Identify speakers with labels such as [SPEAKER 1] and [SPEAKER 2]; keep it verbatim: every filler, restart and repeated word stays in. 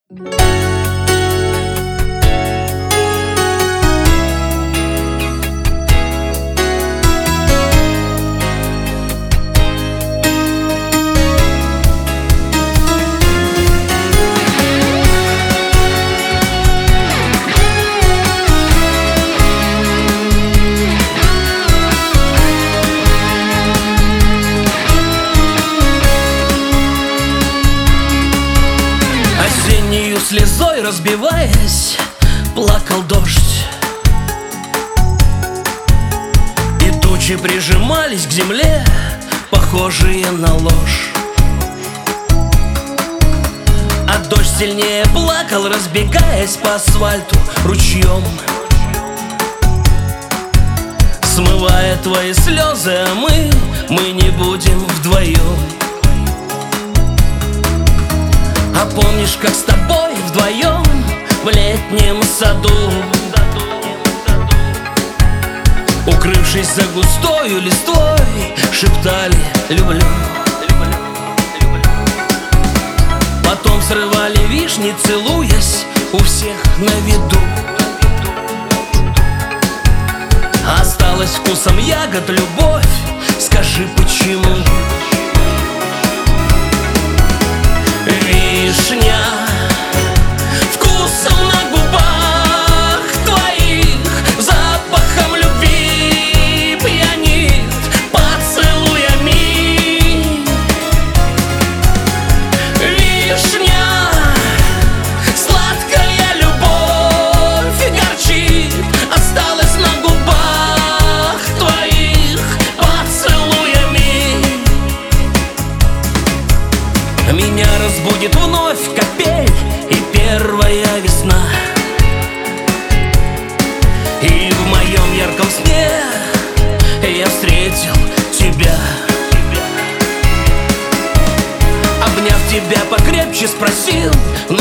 [SPEAKER 1] Осеннею слезой разбиваясь, плакал дождь, и тучи прижимались к земле, похожие на ложь. А дождь сильнее плакал, разбегаясь по асфальту ручьем, смывая твои слезы, а мы, мы не будем вдвоем. А помнишь, как с тобой вдвоем в летнем саду, укрывшись за густою листвой, шептали «люблю». Потом срывали вишни, целуясь у всех на виду. Осталась вкусом ягод любовь, скажи, почему? Вишня вкусом на губах твоих, запахом любви пьянит поцелуями. Вишня, сладкая любовь горчит, осталась на губах твоих поцелуями. Меня разбудит вновь капель и первая весна, и в моем ярком сне я встретил тебя. Обняв тебя покрепче, спросил, ну